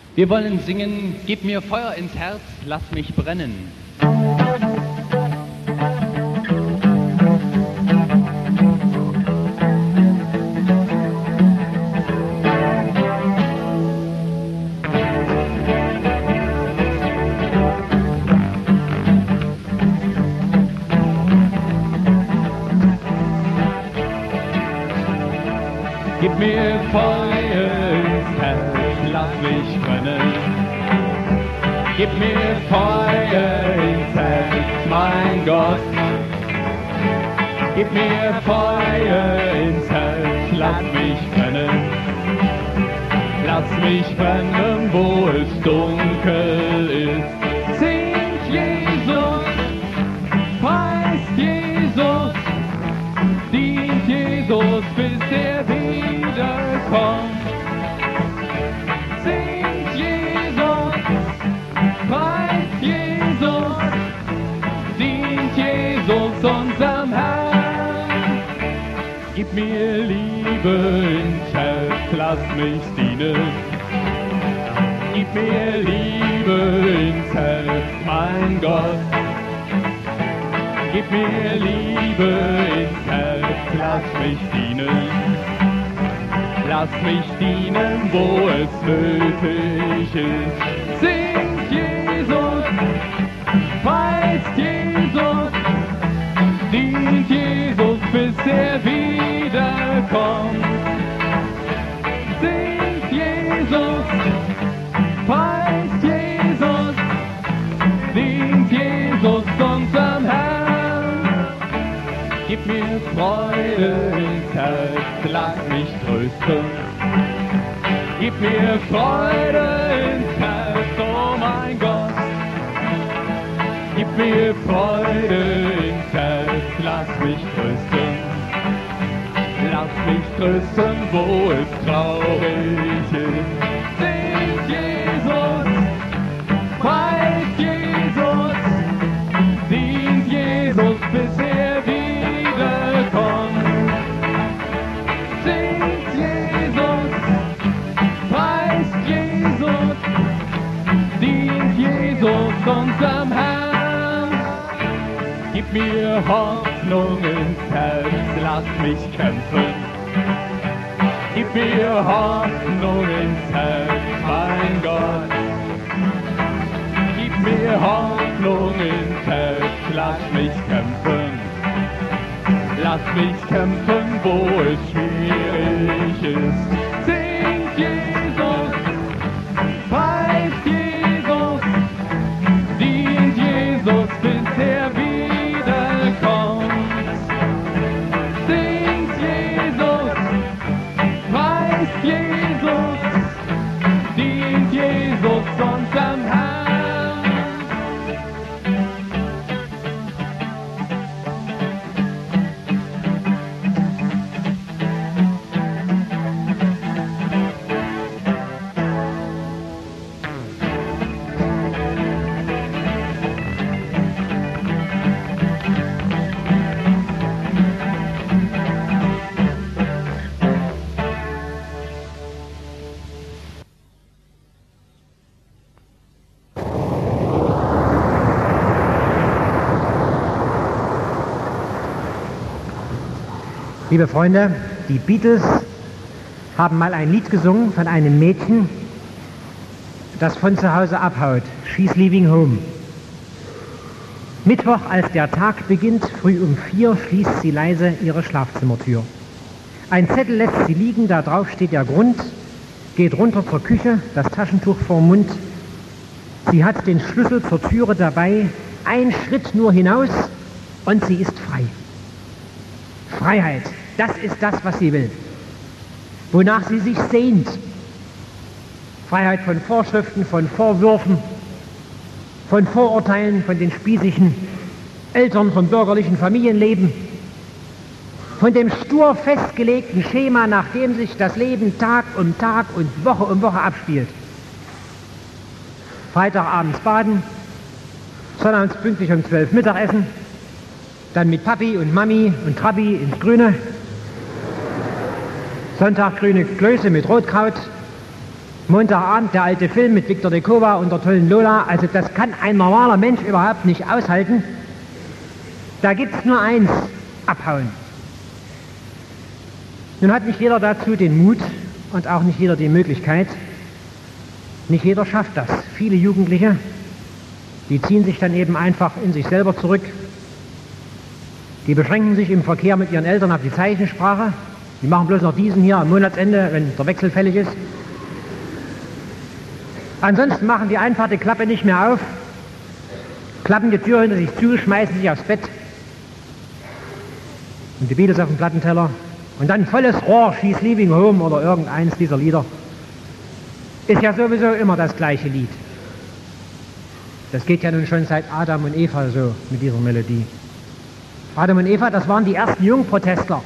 Wir wollen singen, gib mir Feuer ins Herz, lass mich brennen. Gib mir Feuer ins Herz, lass mich brennen. Gib mir Feuer ins Herz, mein Gott. Gib mir Feuer ins Herz, lass mich brennen. Lass mich brennen, wo es dunkel ist. Singt Jesus, preist Jesus, dient Jesus, bis er wiederkommt. Singt Jesus, preist Jesus, dient Jesus, unserem Herrn. Gib mir Liebe ins Herz, lass mich dienen. Gib mir Liebe ins Herz, mein Gott. Gib mir Liebe ins Herz, lass mich dienen. Lass mich dienen, wo es nötig ist. Singt Jesus, preist Jesus, dient Jesus, bis er wiederkommt. Singt Jesus, preist Jesus, dient Jesus, unserem Herrn. Gib mir Freude ins Herz, lass mich trösten. Gib mir Freude ins Herz, oh mein Gott. Gib mir Freude ins Herz, lass mich trösten. Lass mich trösten, wo es traurig ist. Singt Jesus, preist Jesus, dient Jesus, bis er wiederkommt. Singt Jesus, preist Jesus, dient Jesus, unserem Herrn. Gib mir Hoffnung ins Herz, lass mich kämpfen. Gib mir Hoffnung ins Herz, mein Gott. Gib mir Hoffnung ins Herz, lass mich kämpfen. Lass mich kämpfen, wo es schwierig ist. Singt Jesus, preist Jesus, dient Jesus, bis er wiederkommt. Singt Jesus, preist Jesus, dient Jesus, unserem Herrn. Liebe Freunde, die Beatles haben mal ein Lied gesungen von einem Mädchen, das von zu Hause abhaut. She's leaving home. Mittwoch, als der Tag beginnt, früh um 4, schließt sie leise ihre Schlafzimmertür. Ein Zettel lässt sie liegen, da drauf steht der Grund, geht runter zur Küche, das Taschentuch vorm Mund. Sie hat den Schlüssel zur Türe dabei, ein Schritt nur hinaus und sie ist frei. Freiheit, das ist das, was sie will, wonach sie sich sehnt. Freiheit von Vorschriften, von Vorwürfen, von Vorurteilen, von den spießigen Eltern, vom bürgerlichen Familienleben, von dem stur festgelegten Schema, nach dem sich das Leben Tag um Tag und Woche um Woche abspielt. Freitagabends baden, sonnabends pünktlich um 12 Mittagessen, dann mit Papi und Mami und Trabi ins Grüne, Sonntag grüne Klöße mit Rotkraut, Montagabend der alte Film mit Victor de Kova und der tollen Lola, also das kann ein normaler Mensch überhaupt nicht aushalten. Da gibt es nur eins, abhauen. Nun hat nicht jeder dazu den Mut und auch nicht jeder die Möglichkeit. Nicht jeder schafft das. Viele Jugendliche, die ziehen sich dann eben einfach in sich selber zurück. Die beschränken sich im Verkehr mit ihren Eltern auf die Zeichensprache. Die machen bloß noch diesen hier am Monatsende, wenn der Wechsel fällig ist. Ansonsten machen die einfach die Klappe nicht mehr auf, klappen die Tür hinter sich zu, schmeißen sich aufs Bett und die Beatles auf den Plattenteller und dann volles Rohr, She's Leaving Home oder irgendeins dieser Lieder. Ist ja sowieso immer das gleiche Lied. Das geht ja nun schon seit Adam und Eva so mit dieser Melodie. Adam und Eva, das waren die ersten Jungprotestler.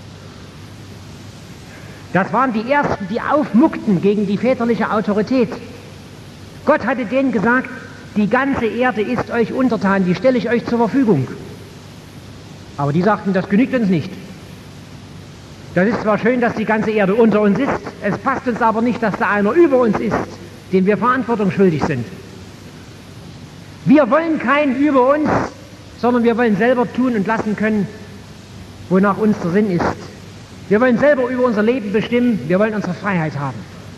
Das waren die ersten, die aufmuckten gegen die väterliche Autorität. Gott hatte denen gesagt, die ganze Erde ist euch untertan, die stelle ich euch zur Verfügung. Aber die sagten, das genügt uns nicht. Das ist zwar schön, dass die ganze Erde unter uns ist, es passt uns aber nicht, dass da einer über uns ist, dem wir Verantwortung schuldig sind. Wir wollen keinen über uns, sondern wir wollen selber tun und lassen können, wonach uns der Sinn ist. Wir wollen selber über unser Leben bestimmen, wir wollen unsere Freiheit haben.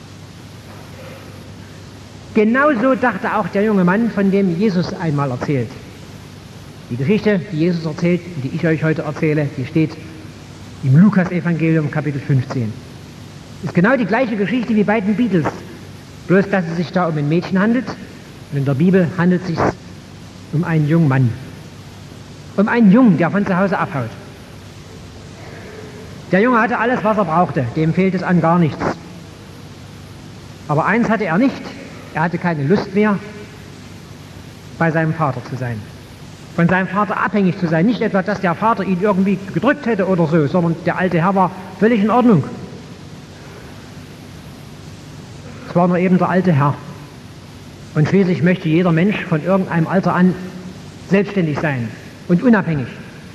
Genauso dachte auch der junge Mann, von dem Jesus einmal erzählt. Die Geschichte, die Jesus erzählt, die ich euch heute erzähle, die steht im Lukas-Evangelium, Kapitel 15. Ist genau die gleiche Geschichte wie bei den Beatles, bloß dass es sich da um ein Mädchen handelt und in der Bibel handelt es sich um einen jungen Mann. Um einen Jungen, der von zu Hause abhaut. Der Junge hatte alles, was er brauchte, dem fehlt es an gar nichts. Aber eins hatte er nicht, er hatte keine Lust mehr, bei seinem Vater zu sein. Von seinem Vater abhängig zu sein. Nicht etwa, dass der Vater ihn irgendwie gedrückt hätte oder so, sondern der alte Herr war völlig in Ordnung. Es war nur eben der alte Herr. Und schließlich möchte jeder Mensch von irgendeinem Alter an selbstständig sein und unabhängig.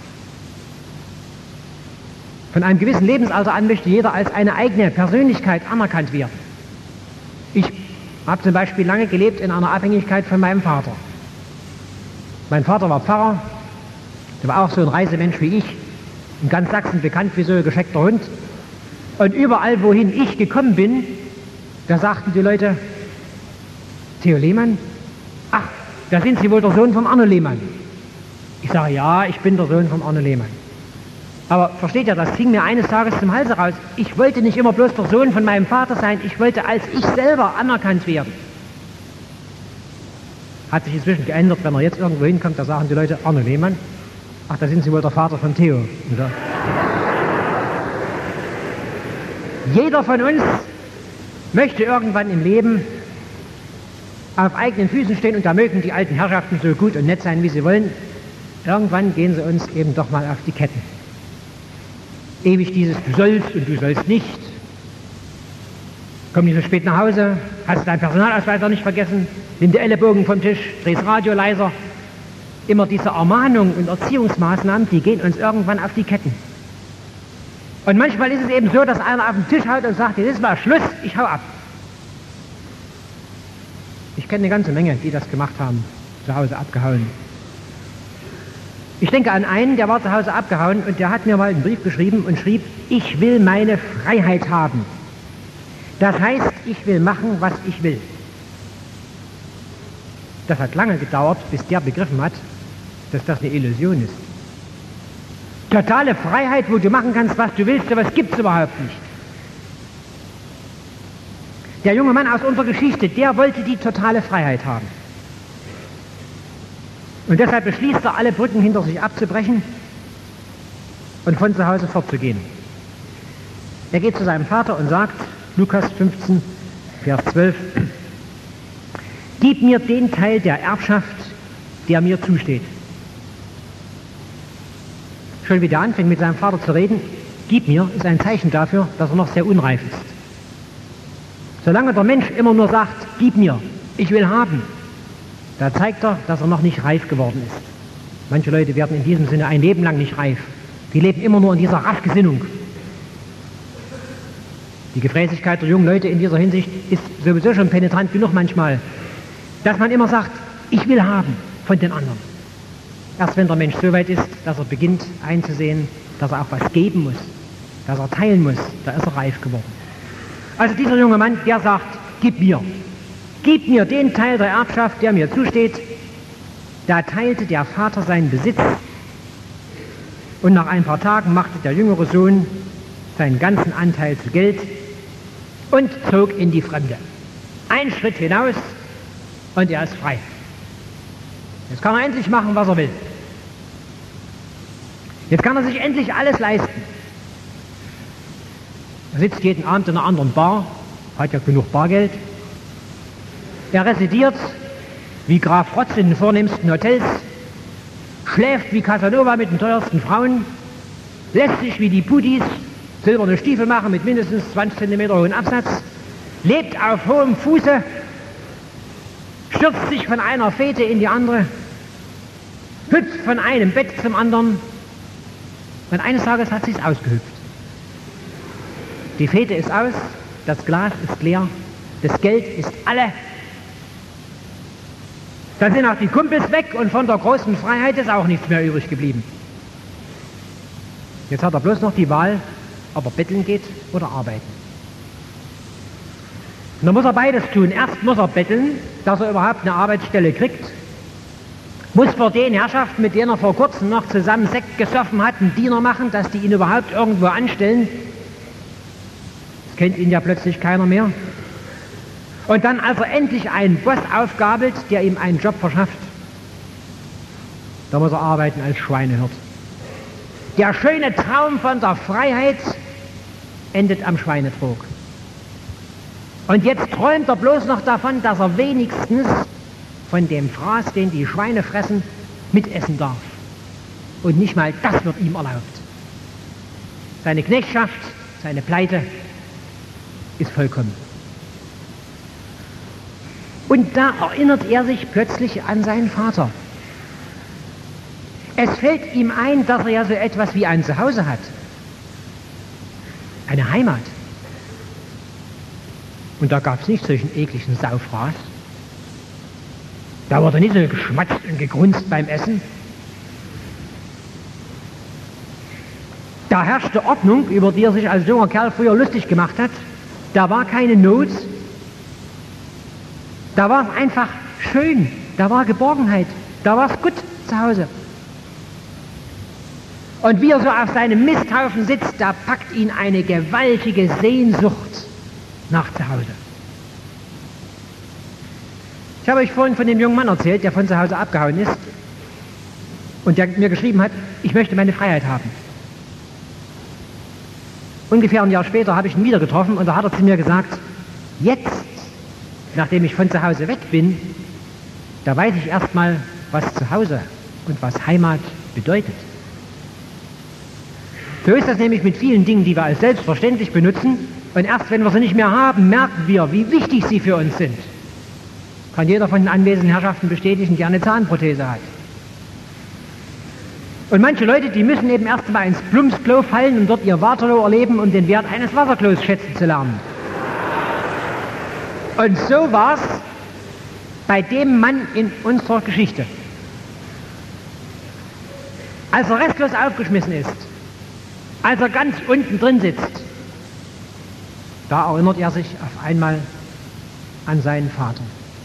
Von einem gewissen Lebensalter an möchte jeder als eine eigene Persönlichkeit anerkannt werden. Ich habe zum Beispiel lange gelebt in einer Abhängigkeit von meinem Vater. Mein Vater war Pfarrer, der war auch so ein Reisemensch wie ich, in ganz Sachsen bekannt wie so ein gescheckter Hund. Und überall, wohin ich gekommen bin, da sagten die Leute, Theo Lehmann? Ach, da sind Sie wohl der Sohn vom Arno Lehmann. Ich sage, ja, ich bin der Sohn vom Arno Lehmann. Aber versteht ihr, das hing mir eines Tages zum Halse raus. Ich wollte nicht immer bloß der Sohn von meinem Vater sein, ich wollte als ich selber anerkannt werden. Hat sich inzwischen geändert, wenn er jetzt irgendwo hinkommt, da sagen die Leute, Arno Lehmann, ach, da sind Sie wohl der Vater von Theo. Jeder von uns möchte irgendwann im Leben auf eigenen Füßen stehen und da mögen die alten Herrschaften so gut und nett sein, wie sie wollen. Irgendwann gehen sie uns eben doch mal auf die Ketten. Ewig dieses du sollst und du sollst nicht. Komm nicht so spät nach Hause, hast deinen Personalausweis nicht vergessen, nimm die Ellenbogen vom Tisch, dreh das Radio leiser. Immer diese Ermahnungen und Erziehungsmaßnahmen, die gehen uns irgendwann auf die Ketten. Und manchmal ist es eben so, dass einer auf den Tisch haut und sagt, jetzt ist mal Schluss, ich hau ab. Ich kenne eine ganze Menge, die das gemacht haben, zu Hause abgehauen. Ich denke an einen, der war zu Hause abgehauen und der hat mir mal einen Brief geschrieben und schrieb, ich will meine Freiheit haben. Das heißt, ich will machen, was ich will. Das hat lange gedauert, bis der begriffen hat, dass das eine Illusion ist. Totale Freiheit, wo du machen kannst, was du willst, sowas gibt es überhaupt nicht. Der junge Mann aus unserer Geschichte, der wollte die totale Freiheit haben. Und deshalb beschließt er, alle Brücken hinter sich abzubrechen und von zu Hause fortzugehen. Er geht zu seinem Vater und sagt, Lukas 15, Vers 12, gib mir den Teil der Erbschaft, der mir zusteht. Schon wie der anfängt mit seinem Vater zu reden, gib mir, ist ein Zeichen dafür, dass er noch sehr unreif ist. Solange der Mensch immer nur sagt, gib mir, ich will haben, da zeigt er, dass er noch nicht reif geworden ist. Manche Leute werden in diesem Sinne ein Leben lang nicht reif. Die leben immer nur in dieser Raffgesinnung. Die Gefräßigkeit der jungen Leute in dieser Hinsicht ist sowieso schon penetrant genug manchmal, dass man immer sagt, ich will haben von den anderen. Erst wenn der Mensch so weit ist, dass er beginnt einzusehen, dass er auch was geben muss, dass er teilen muss, da ist er reif geworden. Also dieser junge Mann, der sagt, gib mir den Teil der Erbschaft, der mir zusteht. Da teilte der Vater seinen Besitz und nach ein paar Tagen machte der jüngere Sohn seinen ganzen Anteil zu Geld und zog in die Fremde. Ein Schritt hinaus und er ist frei. Jetzt kann er endlich machen, was er will. Jetzt kann er sich endlich alles leisten. Er sitzt jeden Abend in einer anderen Bar, hat ja genug Bargeld. Er residiert wie Graf Rotz in den vornehmsten Hotels, schläft wie Casanova mit den teuersten Frauen, lässt sich wie die Pudis silberne Stiefel machen mit mindestens 20 cm hohen Absatz, lebt auf hohem Fuße, stürzt sich von einer Fete in die andere, hüpft von einem Bett zum anderen und eines Tages hat sich's ausgehüpft. Die Fete ist aus, das Glas ist leer, das Geld ist alle. Dann sind auch die Kumpels weg und von der großen Freiheit ist auch nichts mehr übrig geblieben. Jetzt hat er bloß noch die Wahl, ob er betteln geht oder arbeiten. Und dann muss er beides tun. Erst muss er betteln, dass er überhaupt eine Arbeitsstelle kriegt. Muss vor den Herrschaften, mit denen er vor kurzem noch zusammen Sekt gesoffen hat, einen Diener machen, dass die ihn überhaupt irgendwo anstellen. Das kennt ihn ja plötzlich keiner mehr. Und dann, als er endlich einen Boss aufgabelt, der ihm einen Job verschafft, da muss er arbeiten als Schweinehirt. Der schöne Traum von der Freiheit endet am Schweinetrog. Und jetzt träumt er bloß noch davon, dass er wenigstens von dem Fraß, den die Schweine fressen, mitessen darf. Und nicht mal das wird ihm erlaubt. Seine Knechtschaft, seine Pleite ist vollkommen. Und da erinnert er sich plötzlich an seinen Vater. Es fällt ihm ein, dass er ja so etwas wie ein Zuhause hat. Eine Heimat. Und da gab es nicht solchen ekligen Saufraß. Da wurde nicht so geschmatzt und gegrunzt beim Essen. Da herrschte Ordnung, über die er sich als junger Kerl früher lustig gemacht hat. Da war keine Not. Da war es einfach schön. Da war Geborgenheit. Da war es gut zu Hause. Und wie er so auf seinem Misthaufen sitzt, da packt ihn eine gewaltige Sehnsucht nach zu Hause. Ich habe euch vorhin von dem jungen Mann erzählt, der von zu Hause abgehauen ist und der mir geschrieben hat, ich möchte meine Freiheit haben. Ungefähr ein Jahr später habe ich ihn wieder getroffen und da hat er zu mir gesagt, jetzt, nachdem ich von zu Hause weg bin, da weiß ich erstmal, was zu Hause und was Heimat bedeutet. So ist das nämlich mit vielen Dingen, die wir als selbstverständlich benutzen und erst wenn wir sie nicht mehr haben, merken wir, wie wichtig sie für uns sind. Kann jeder von den anwesenden Herrschaften bestätigen, der eine Zahnprothese hat. Und manche Leute, die müssen eben erst mal ins Plumpsklo fallen und dort ihr Waterloo erleben, um den Wert eines Wasserklos schätzen zu lernen. Und so war es bei dem Mann in unserer Geschichte. Als er restlos aufgeschmissen ist, als er ganz unten drin sitzt, da erinnert er sich auf einmal an seinen Vater.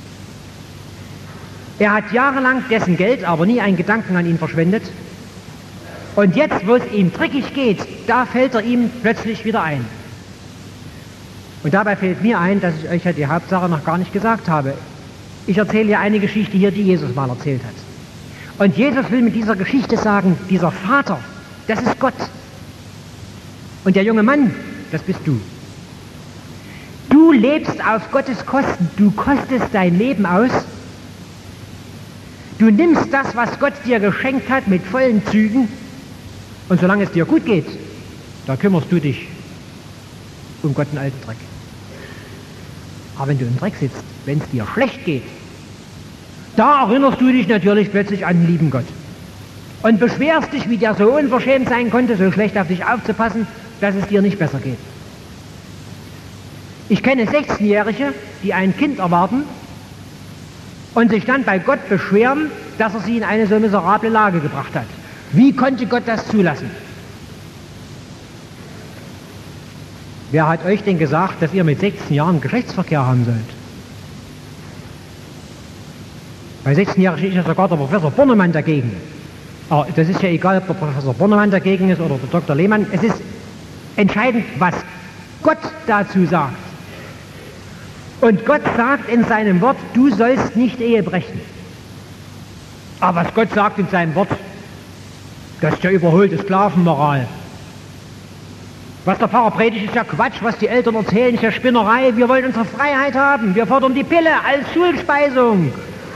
Er hat jahrelang dessen Geld, aber nie einen Gedanken an ihn verschwendet. Und jetzt, wo es ihm dreckig geht, da fällt er ihm plötzlich wieder ein. Und dabei fällt mir ein, dass ich euch ja die Hauptsache noch gar nicht gesagt habe. Ich erzähle ja eine Geschichte hier, die Jesus mal erzählt hat. Und Jesus will mit dieser Geschichte sagen, dieser Vater, das ist Gott. Und der junge Mann, das bist du. Du lebst auf Gottes Kosten, du kostest dein Leben aus. Du nimmst das, was Gott dir geschenkt hat, mit vollen Zügen und solange es dir gut geht, da kümmerst du dich um Gott einen alten Dreck. Aber wenn du im Dreck sitzt, wenn es dir schlecht geht, da erinnerst du dich natürlich plötzlich an den lieben Gott und beschwerst dich, wie der so unverschämt sein konnte, so schlecht auf dich aufzupassen, dass es dir nicht besser geht. Ich kenne 16-Jährige, die ein Kind erwarten und sich dann bei Gott beschweren, dass er sie in eine so miserable Lage gebracht hat. Wie konnte Gott das zulassen? Wer hat euch denn gesagt, dass ihr mit 16 Jahren Geschlechtsverkehr haben sollt? Bei 16-Jährigen ist ja sogar der Professor Bornemann dagegen. Aber das ist ja egal, ob der Professor Bornemann dagegen ist oder der Dr. Lehmann. Es ist entscheidend, was Gott dazu sagt. Und Gott sagt in seinem Wort, du sollst nicht Ehe brechen. Aber was Gott sagt in seinem Wort, das ist ja überholte Sklavenmoral. Was der Pfarrer predigt, ist ja Quatsch. Was die Eltern erzählen, ist ja Spinnerei. Wir wollen unsere Freiheit haben. Wir fordern die Pille als Schulspeisung.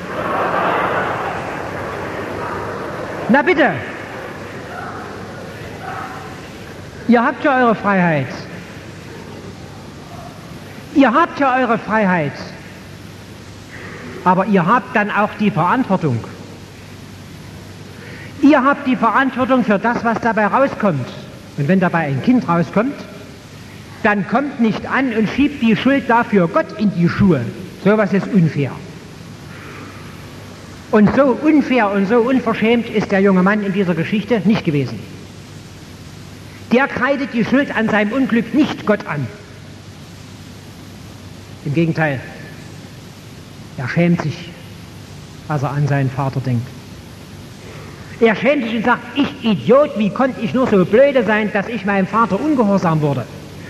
Na bitte. Ihr habt ja eure Freiheit. Ihr habt ja eure Freiheit. Aber ihr habt dann auch die Verantwortung. Ihr habt die Verantwortung für das, was dabei rauskommt. Und wenn dabei ein Kind rauskommt, dann kommt nicht an und schiebt die Schuld dafür Gott in die Schuhe. Sowas ist unfair. Und so unfair und so unverschämt ist der junge Mann in dieser Geschichte nicht gewesen. Der kreidet die Schuld an seinem Unglück nicht Gott an. Im Gegenteil, er schämt sich, als er an seinen Vater denkt. Er schämt sich und sagt, ich Idiot, wie konnte ich nur so blöde sein, dass ich meinem Vater ungehorsam wurde?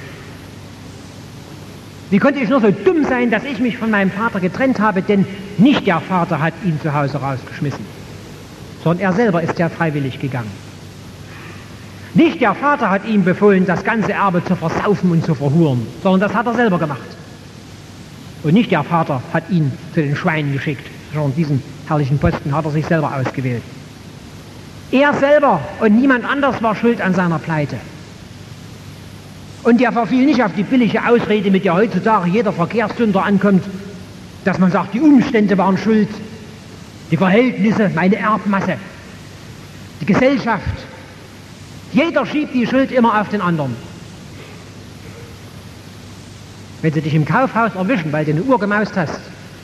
Wie konnte ich nur so dumm sein, dass ich mich von meinem Vater getrennt habe, denn nicht der Vater hat ihn zu Hause rausgeschmissen, sondern er selber ist ja freiwillig gegangen. Nicht der Vater hat ihm befohlen, das ganze Erbe zu versaufen und zu verhuren, sondern das hat er selber gemacht. Und nicht der Vater hat ihn zu den Schweinen geschickt, sondern diesen herrlichen Posten hat er sich selber ausgewählt. Er selber und niemand anders war schuld an seiner Pleite. Und der verfiel nicht auf die billige Ausrede, mit der heutzutage jeder Verkehrssünder ankommt, dass man sagt, die Umstände waren schuld, die Verhältnisse, meine Erbmasse, die Gesellschaft. Jeder schiebt die Schuld immer auf den anderen. Wenn sie dich im Kaufhaus erwischen, weil du eine Uhr gemaust hast.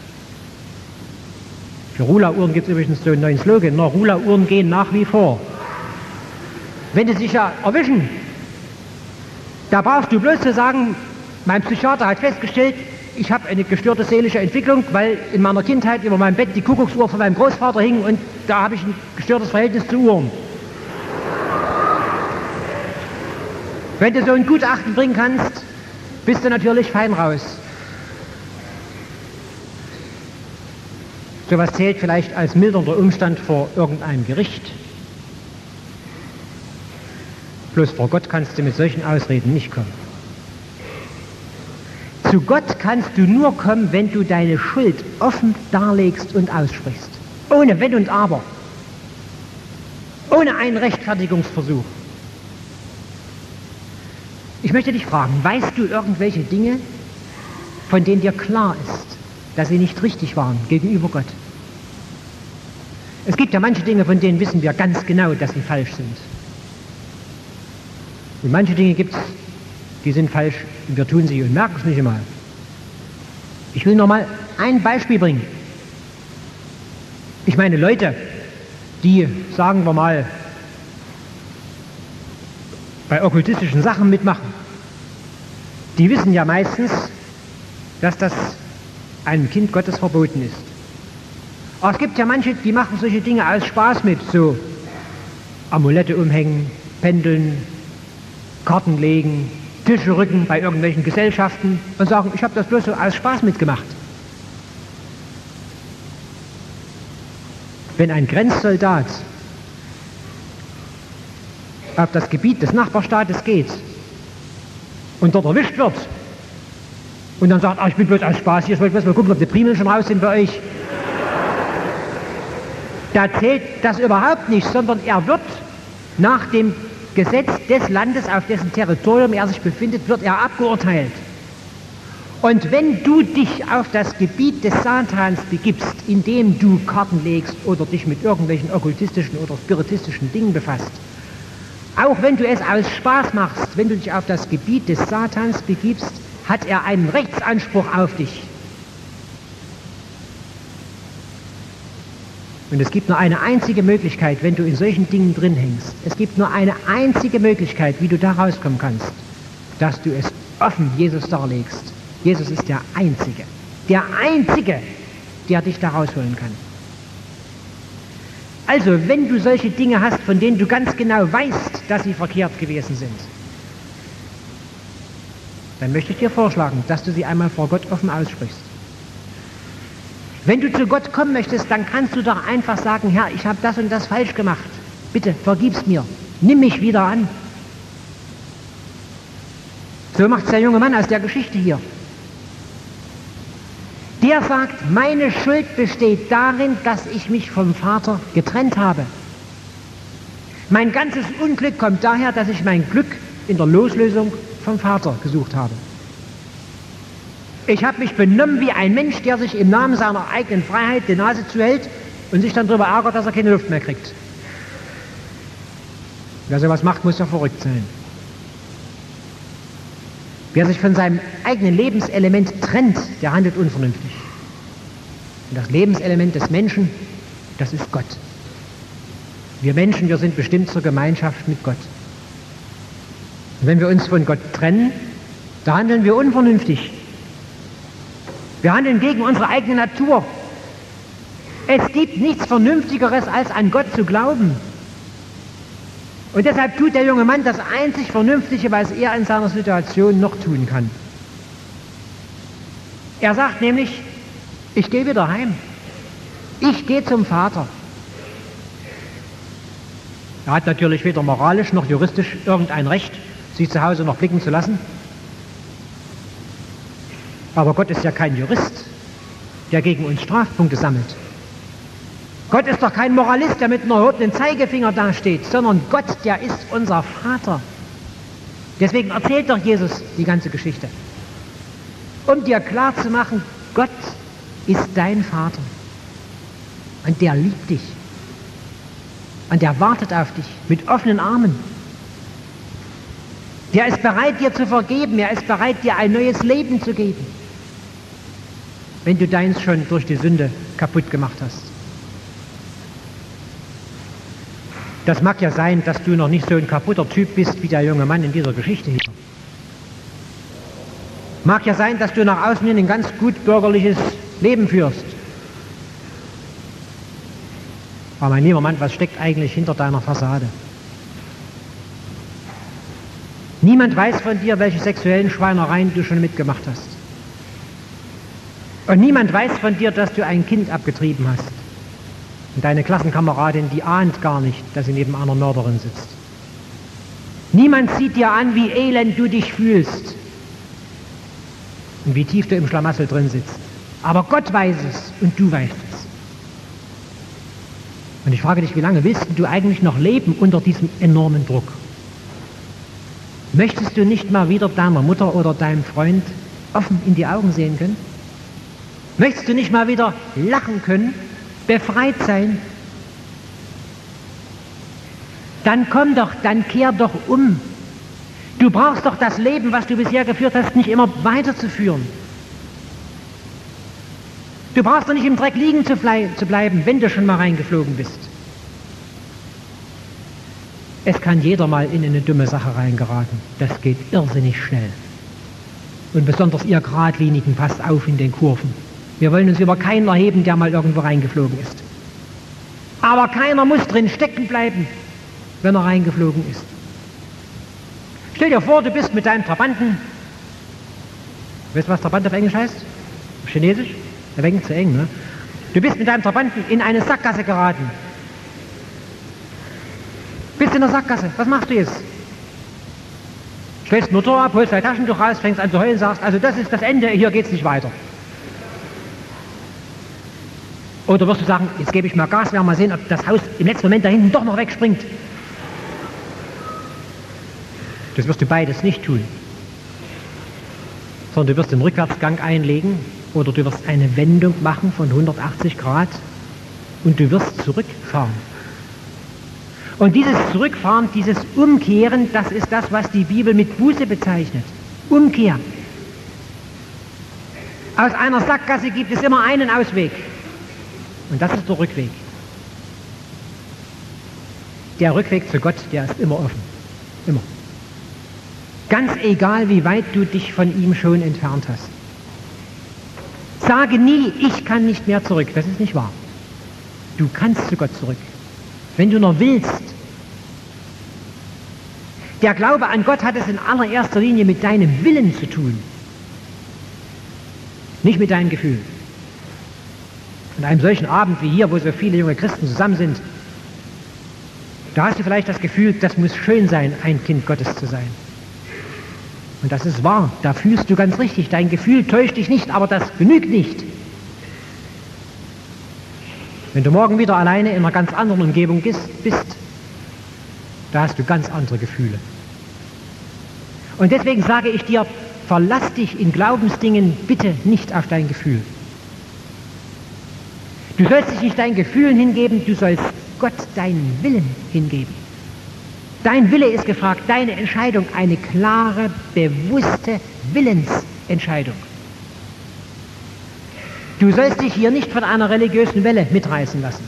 Für Rula-Uhren gibt es übrigens so einen neuen Slogan, Rula-Uhren gehen nach wie vor. Wenn sie sich ja erwischen, da brauchst du bloß zu sagen, mein Psychiater hat festgestellt, ich habe eine gestörte seelische Entwicklung, weil in meiner Kindheit über meinem Bett die Kuckucksuhr von meinem Großvater hing und da habe ich ein gestörtes Verhältnis zu Uhren. Wenn du so ein Gutachten bringen kannst, bist du natürlich fein raus. Sowas zählt vielleicht als mildernder Umstand vor irgendeinem Gericht. Bloß vor Gott kannst du mit solchen Ausreden nicht kommen. Zu Gott kannst du nur kommen, wenn du deine Schuld offen darlegst und aussprichst. Ohne Wenn und Aber. Ohne einen Rechtfertigungsversuch. Ich möchte dich fragen, weißt du irgendwelche Dinge, von denen dir klar ist, dass sie nicht richtig waren gegenüber Gott? Es gibt ja manche Dinge, von denen wissen wir ganz genau, dass sie falsch sind. Und manche Dinge gibt es, die sind falsch und wir tun sie und merken es nicht einmal. Ich will noch mal ein Beispiel bringen. Ich meine Leute, die, sagen wir mal, bei okkultistischen Sachen mitmachen, die wissen ja meistens, dass das einem Kind Gottes verboten ist. Aber es gibt ja manche, die machen solche Dinge aus Spaß mit, so Amulette umhängen, pendeln, Karten legen, Tische rücken bei irgendwelchen Gesellschaften und sagen, ich habe das bloß so aus Spaß mitgemacht. Wenn ein Grenzsoldat auf das Gebiet des Nachbarstaates geht und dort erwischt wird und dann sagt, ich bin bloß aus Spaß hier, ich wollte bloß mal gucken, ob die Primeln schon raus sind bei euch. Da zählt das überhaupt nicht, sondern er wird nach dem Gesetz des Landes, auf dessen Territorium er sich befindet, wird er abgeurteilt. Und wenn du dich auf das Gebiet des Satans begibst, indem du Karten legst oder dich mit irgendwelchen okkultistischen oder spiritistischen Dingen befasst, auch wenn du es aus Spaß machst, wenn du dich auf das Gebiet des Satans begibst, hat er einen Rechtsanspruch auf dich. Und es gibt nur eine einzige Möglichkeit, wenn du in solchen Dingen drin hängst. Es gibt nur eine einzige Möglichkeit, wie du da rauskommen kannst, dass du es offen Jesus darlegst. Jesus ist der Einzige, der dich da rausholen kann. Also, wenn du solche Dinge hast, von denen du ganz genau weißt, dass sie verkehrt gewesen sind, dann möchte ich dir vorschlagen, dass du sie einmal vor Gott offen aussprichst. Wenn du zu Gott kommen möchtest, dann kannst du doch einfach sagen, Herr, ich habe das und das falsch gemacht. Bitte, vergib's mir. Nimm mich wieder an. So macht es der junge Mann aus der Geschichte hier. Der sagt, meine Schuld besteht darin, dass ich mich vom Vater getrennt habe. Mein ganzes Unglück kommt daher, dass ich mein Glück in der Loslösung vom Vater gesucht habe. Ich habe mich benommen wie ein Mensch, der sich im Namen seiner eigenen Freiheit die Nase zuhält und sich dann darüber ärgert, dass er keine Luft mehr kriegt. Wer sowas macht, muss ja verrückt sein. Wer sich von seinem eigenen Lebenselement trennt, der handelt unvernünftig. Und das Lebenselement des Menschen, das ist Gott. Wir Menschen, wir sind bestimmt zur Gemeinschaft mit Gott. Und wenn wir uns von Gott trennen, da handeln wir unvernünftig. Wir handeln gegen unsere eigene Natur. Es gibt nichts Vernünftigeres, als an Gott zu glauben. Und deshalb tut der junge Mann das einzig Vernünftige, was er in seiner Situation noch tun kann. Er sagt nämlich, ich gehe wieder heim. Ich gehe zum Vater. Er hat natürlich weder moralisch noch juristisch irgendein Recht, sich zu Hause noch blicken zu lassen. Aber Gott ist ja kein Jurist, der gegen uns Strafpunkte sammelt. Gott ist doch kein Moralist, der mit einem erhobenen Zeigefinger dasteht, sondern Gott, der ist unser Vater. Deswegen erzählt doch Jesus die ganze Geschichte. Um dir klarzumachen, Gott ist dein Vater. Und der liebt dich. Und der wartet auf dich mit offenen Armen. Der ist bereit, dir zu vergeben. Er ist bereit, dir ein neues Leben zu geben, wenn du deins schon durch die Sünde kaputt gemacht hast. Das mag ja sein, dass du noch nicht so ein kaputter Typ bist wie der junge Mann in dieser Geschichte hier. Mag ja sein, dass du nach außen hin ein ganz gut bürgerliches Leben führst. Aber mein lieber Mann, was steckt eigentlich hinter deiner Fassade? Niemand weiß von dir, welche sexuellen Schweinereien du schon mitgemacht hast. Und niemand weiß von dir, dass du ein Kind abgetrieben hast. Und deine Klassenkameradin, die ahnt gar nicht, dass sie neben einer Mörderin sitzt. Niemand sieht dir an, wie elend du dich fühlst und wie tief du im Schlamassel drin sitzt. Aber Gott weiß es und du weißt es. Und ich frage dich, wie lange willst du eigentlich noch leben unter diesem enormen Druck? Möchtest du nicht mal wieder deiner Mutter oder deinem Freund offen in die Augen sehen können? Möchtest du nicht mal wieder lachen können, befreit sein? Dann komm doch, dann kehr doch um. Du brauchst doch das Leben, was du bisher geführt hast, nicht immer weiterzuführen. Du brauchst doch nicht im Dreck liegen zu bleiben, wenn du schon mal reingeflogen bist. Es kann jeder mal in eine dumme Sache reingeraten. Das geht irrsinnig schnell. Und besonders ihr Geradlinigen, passt auf in den Kurven. Wir wollen uns über keinen erheben, der mal irgendwo reingeflogen ist. Aber keiner muss drin stecken bleiben, wenn er reingeflogen ist. Stell dir vor, du bist mit deinem Trabanten, weißt du, was Trabant auf Englisch heißt? Auf Chinesisch? Ein wenig zu eng, ne? Du bist mit deinem Trabanten in eine Sackgasse geraten. Bist in der Sackgasse, was machst du jetzt? Stellst den Motor ab, holst dein Taschentuch raus, fängst an zu heulen, sagst, also das ist das Ende, hier geht's nicht weiter. Oder wirst du sagen, jetzt gebe ich mal Gas, werden wir mal sehen, ob das Haus im letzten Moment da hinten doch noch wegspringt. Das wirst du beides nicht tun. Sondern du wirst den Rückwärtsgang einlegen oder du wirst eine Wendung machen von 180 Grad und du wirst zurückfahren. Und dieses Zurückfahren, dieses Umkehren, das ist das, was die Bibel mit Buße bezeichnet. Umkehr. Aus einer Sackgasse gibt es immer einen Ausweg. Und das ist der Rückweg. Der Rückweg zu Gott, der ist immer offen. Immer. Ganz egal, wie weit du dich von ihm schon entfernt hast. Sage nie, ich kann nicht mehr zurück. Das ist nicht wahr. Du kannst zu Gott zurück. Wenn du nur willst. Der Glaube an Gott hat es in allererster Linie mit deinem Willen zu tun. Nicht mit deinem Gefühl. An einem solchen Abend wie hier, wo so viele junge Christen zusammen sind, da hast du vielleicht das Gefühl, das muss schön sein, ein Kind Gottes zu sein. Und das ist wahr, da fühlst du ganz richtig. Dein Gefühl täuscht dich nicht, aber das genügt nicht. Wenn du morgen wieder alleine in einer ganz anderen Umgebung bist, da hast du ganz andere Gefühle. Und deswegen sage ich dir, verlass dich in Glaubensdingen bitte nicht auf dein Gefühl. Du sollst dich nicht deinen Gefühlen hingeben, du sollst Gott deinen Willen hingeben. Dein Wille ist gefragt, deine Entscheidung, eine klare, bewusste Willensentscheidung. Du sollst dich hier nicht von einer religiösen Welle mitreißen lassen,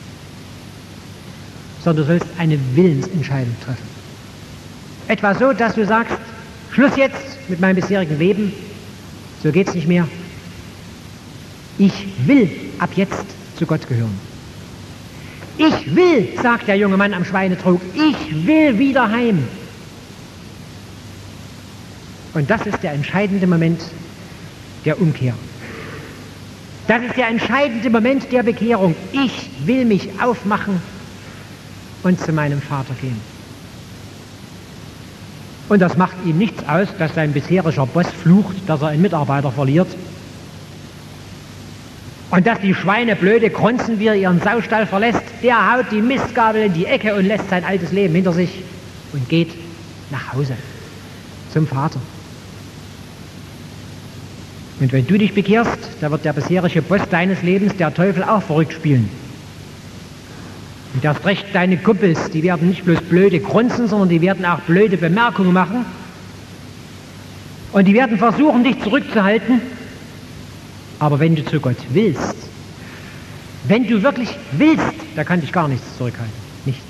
sondern du sollst eine Willensentscheidung treffen. Etwa so, dass du sagst, Schluss jetzt mit meinem bisherigen Leben, so geht's nicht mehr. Ich will ab jetzt zu Gott gehören. Ich will, sagt der junge Mann am Schweinetrog, ich will wieder heim. Und das ist der entscheidende Moment der Umkehr. Das ist der entscheidende Moment der Bekehrung. Ich will mich aufmachen und zu meinem Vater gehen. Und das macht ihm nichts aus, dass sein bisheriger Boss flucht, dass er einen Mitarbeiter verliert. Und dass die Schweine blöde grunzen, wie er ihren Saustall verlässt, der haut die Mistgabel in die Ecke und lässt sein altes Leben hinter sich und geht nach Hause zum Vater. Und wenn du dich bekehrst, da wird der bisherige Boss deines Lebens, der Teufel, auch verrückt spielen. Und erst recht deine Kumpels, die werden nicht bloß blöde grunzen, sondern die werden auch blöde Bemerkungen machen. Und die werden versuchen, dich zurückzuhalten. Aber wenn du zu Gott willst, wenn du wirklich willst, da kann dich gar nichts zurückhalten. Nichts.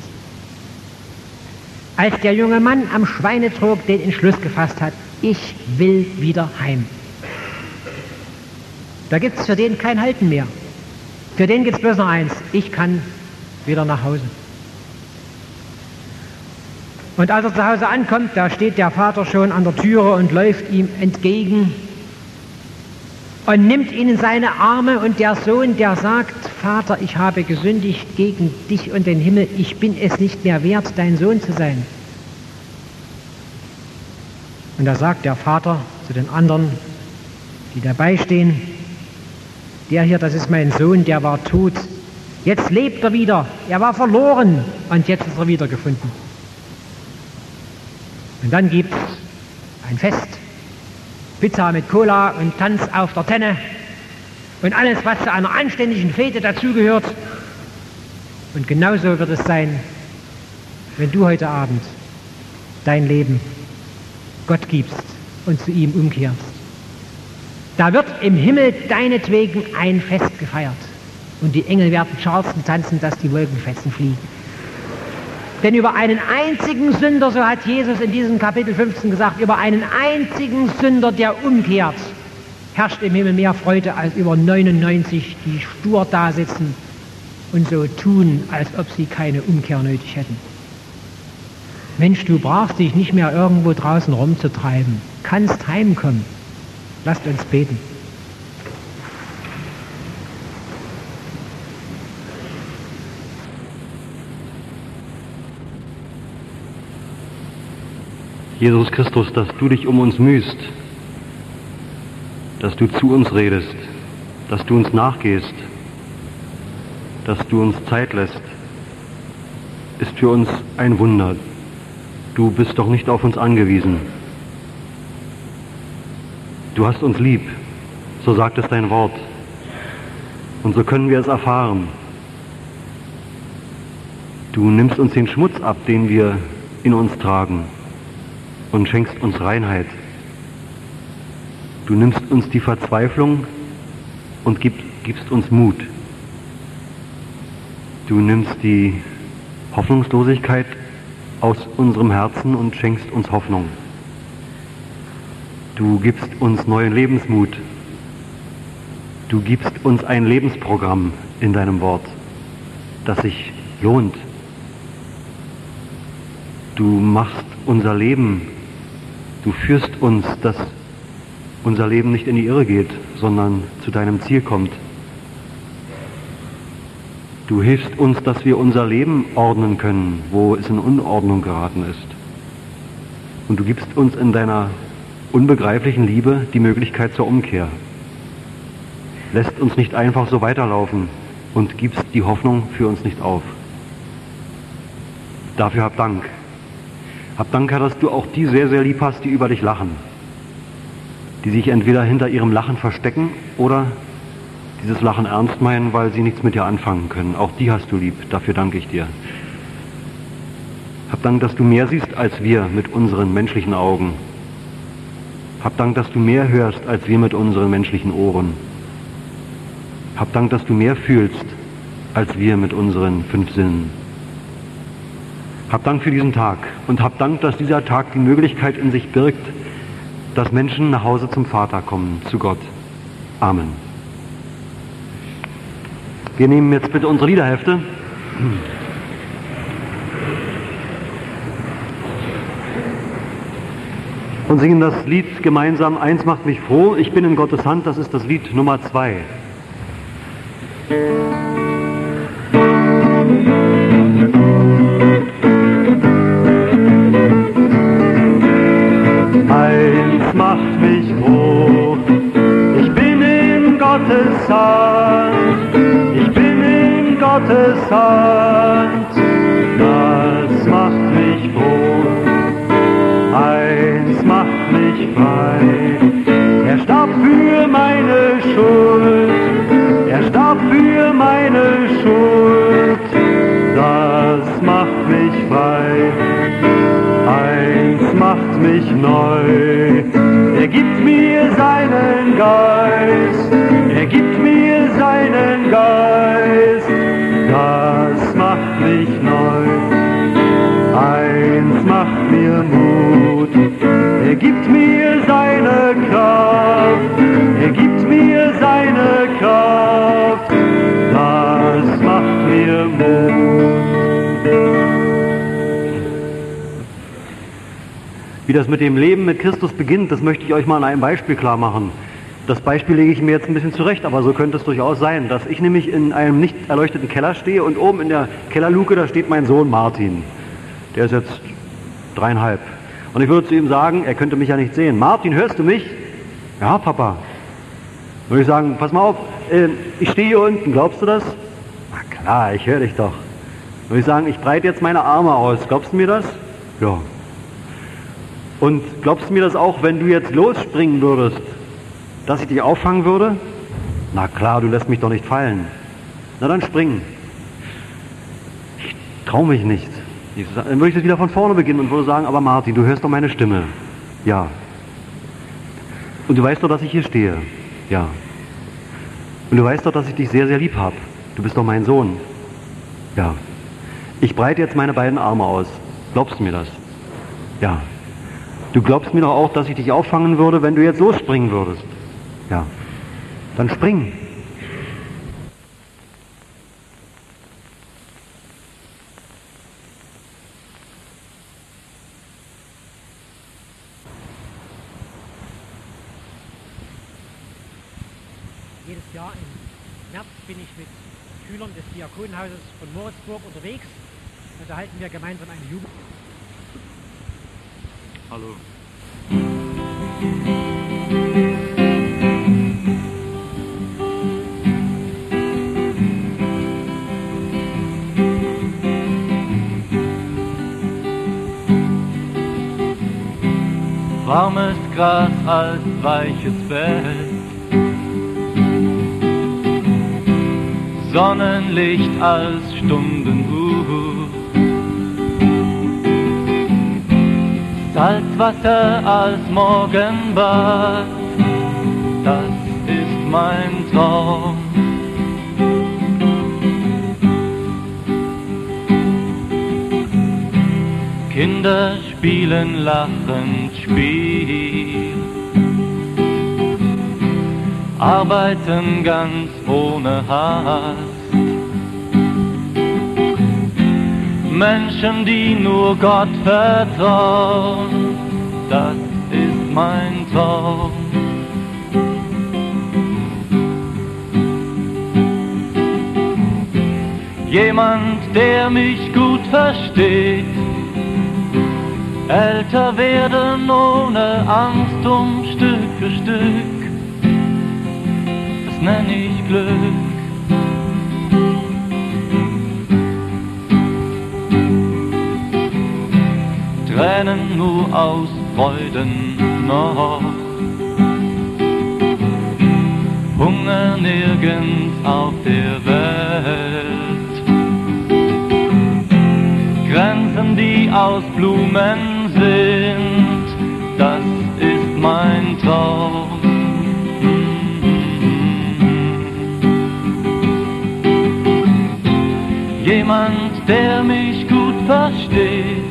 Als der junge Mann am Schweinetrog den Entschluss gefasst hat, ich will wieder heim. Da gibt es für den kein Halten mehr. Für den gibt es bloß noch eins, ich kann wieder nach Hause. Und als er zu Hause ankommt, da steht der Vater schon an der Türe und läuft ihm entgegen und nimmt ihn in seine Arme, und der Sohn, der sagt, Vater, ich habe gesündigt gegen dich und den Himmel, ich bin es nicht mehr wert, dein Sohn zu sein. Und da sagt der Vater zu den anderen, die dabei stehen, der hier, das ist mein Sohn, der war tot, jetzt lebt er wieder, er war verloren und jetzt ist er wiedergefunden. Und dann gibt es ein Fest, Pizza mit Cola und Tanz auf der Tenne und alles, was zu einer anständigen Fete dazugehört. Und genauso wird es sein, wenn du heute Abend dein Leben Gott gibst und zu ihm umkehrst. Da wird im Himmel deinetwegen ein Fest gefeiert und die Engel werden Charleston tanzen, dass die Wolkenfetzen fliegen. Denn über einen einzigen Sünder, so hat Jesus in diesem Kapitel 15 gesagt, über einen einzigen Sünder, der umkehrt, herrscht im Himmel mehr Freude als über 99, die stur da sitzen und so tun, als ob sie keine Umkehr nötig hätten. Mensch, du brauchst dich nicht mehr irgendwo draußen rumzutreiben, kannst heimkommen. Lasst uns beten. Jesus Christus, dass du dich um uns mühst, dass du zu uns redest, dass du uns nachgehst, dass du uns Zeit lässt, ist für uns ein Wunder. Du bist doch nicht auf uns angewiesen. Du hast uns lieb, so sagt es dein Wort. Und so können wir es erfahren. Du nimmst uns den Schmutz ab, den wir in uns tragen, und schenkst uns Reinheit. Du nimmst uns die Verzweiflung und gibst uns Mut. Du nimmst die Hoffnungslosigkeit aus unserem Herzen und schenkst uns Hoffnung. Du gibst uns neuen Lebensmut. Du gibst uns ein Lebensprogramm in deinem Wort, das sich lohnt. Du machst unser Leben, du führst uns, dass unser Leben nicht in die Irre geht, sondern zu deinem Ziel kommt. Du hilfst uns, dass wir unser Leben ordnen können, wo es in Unordnung geraten ist. Und du gibst uns in deiner unbegreiflichen Liebe die Möglichkeit zur Umkehr. Lässt uns nicht einfach so weiterlaufen und gibst die Hoffnung für uns nicht auf. Dafür hab Dank. Hab Dank, Herr, dass du auch die sehr, sehr lieb hast, die über dich lachen. Die sich entweder hinter ihrem Lachen verstecken oder dieses Lachen ernst meinen, weil sie nichts mit dir anfangen können. Auch die hast du lieb. Dafür danke ich dir. Hab Dank, dass du mehr siehst als wir mit unseren menschlichen Augen. Hab Dank, dass du mehr hörst als wir mit unseren menschlichen Ohren. Hab Dank, dass du mehr fühlst als wir mit unseren 5 Sinnen. Hab Dank für diesen Tag und hab Dank, dass dieser Tag die Möglichkeit in sich birgt, dass Menschen nach Hause zum Vater kommen, zu Gott. Amen. Wir nehmen jetzt bitte unsere Liederhefte. Und singen das Lied gemeinsam, Eins macht mich froh, ich bin in Gottes Hand, das ist das Lied Nummer 2. Eins macht mich froh, ich bin in Gottes Hand, ich bin in Gottes Hand, das macht mich froh. Eins macht mich frei, er starb für meine Schuld, er starb für meine Schuld, das macht mich frei. Eins macht mich neu, er gibt mir seinen Geist, er gibt mir seinen Geist, das macht mich neu. Eins macht mir Mut, er gibt mir seine Kraft, er gibt mir seine Kraft, das macht mir Mut. Wie das mit dem Leben mit Christus beginnt, das möchte ich euch mal an einem Beispiel klar machen. Das Beispiel lege ich mir jetzt ein bisschen zurecht, aber so könnte es durchaus sein, dass ich nämlich in einem nicht erleuchteten Keller stehe und oben in der Kellerluke, da steht mein Sohn Martin. Der ist jetzt 3,5. Und ich würde zu ihm sagen, er könnte mich ja nicht sehen. Martin, hörst du mich? Ja, Papa. Würde ich sagen, pass mal auf, ich stehe hier unten, glaubst du das? Na klar, ich höre dich doch. Würde ich sagen, ich breite jetzt meine Arme aus, glaubst du mir das? Ja. Und glaubst du mir das auch, wenn du jetzt losspringen würdest, dass ich dich auffangen würde? Na klar, du lässt mich doch nicht fallen. Na dann spring. Ich traue mich nicht. Dann würde ich das wieder von vorne beginnen und würde sagen, aber Martin, du hörst doch meine Stimme. Ja. Und du weißt doch, dass ich hier stehe. Ja. Und du weißt doch, dass ich dich sehr, sehr lieb habe. Du bist doch mein Sohn. Ja. Ich breite jetzt meine beiden Arme aus. Glaubst du mir das? Ja. Du glaubst mir doch auch, dass ich dich auffangen würde, wenn du jetzt losspringen würdest. Ja. Dann spring. Jedes Jahr im März bin ich mit Schülern des Diakonenhauses von Moritzburg unterwegs. Da halten wir gemeinsam eine Jugend. Hallo. Warmes Gras als weiches Bett, Sonnenlicht als Stundenuhr, Salzwasser als Morgenbad, das ist mein Traum. Kinder spielen lachend Spiel, arbeiten ganz ohne Hast. Menschen, die nur Gott vertrauen, das ist mein Traum. Jemand, der mich gut versteht, älter werden ohne Angst Stück für Stück, das nenn ich Glück. Tränen nur aus Freuden noch, Hunger nirgends auf der Welt, Grenzen, die aus Blumen sind, das ist mein Traum. Jemand, der mich gut versteht,